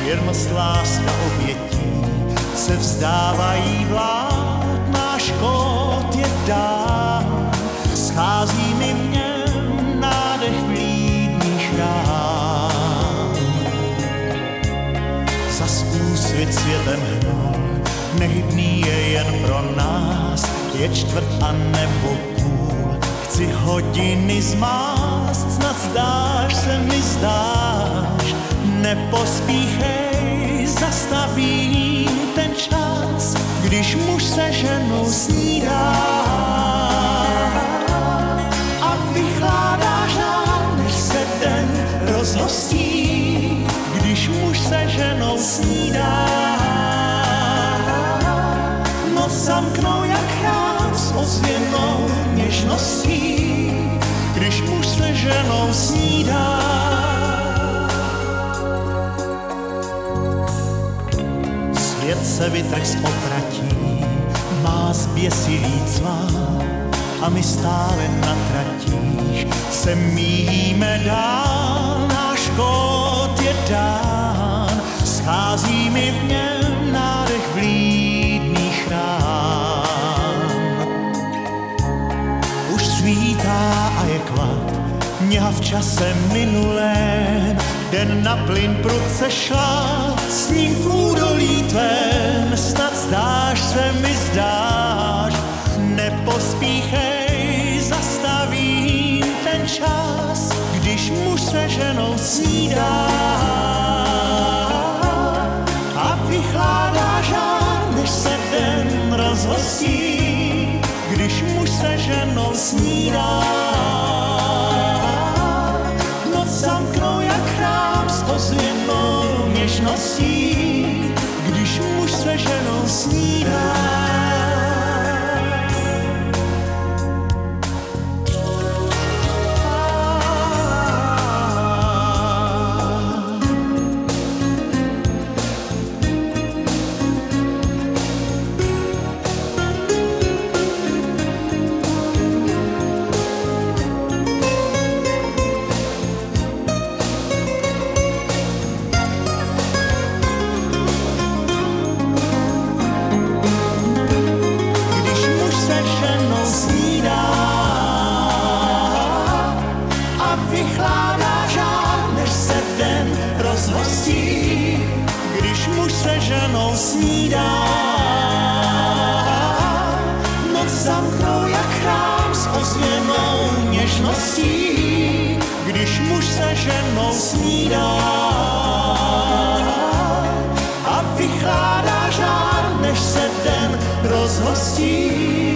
věrnost, láska, obětí se vzdávají vlád, náš kód je dán. Schází mi v něm nádech vlídných rán. Zas úsvit světem hnul, nehybný je jen pro nás, je čtvrt a nebo půl. Chci hodiny zmást, snad zdáš se mi zdáš. Nepospíchej, zastaví ten čas, když muž se ženou snídá. A vychládáš nám, než se den rozhostí, když muž se ženou snídá. Noc zamknou jak chrám s ozvěnou něžností, když muž se ženou snídá. Svět se vytrh z opratí, má zběsilý cvak a my stále na tratích se míjíme dál. Náš kód je dán, schází mi v něm nádech vlídných rán. Už svítá a je klad, mňa v čase minulém, den na plyn prudce šla, s ním v údolí tvém, snad zdáš se mi zdáš. Nepospíchej, zastavím ten čas, když muž se ženou snídá. A vychládá žár, než se den rozhostí, když muž se ženou snídá. Noc zamknou jak chrám s ozvěnou něžností, když muž se ženou snídá. Když muž se ženou snídá. Noc zamknou jak chrám s ozvěnou něžností, když muž se ženou snídá. A vychládá žár, než se den rozhostí.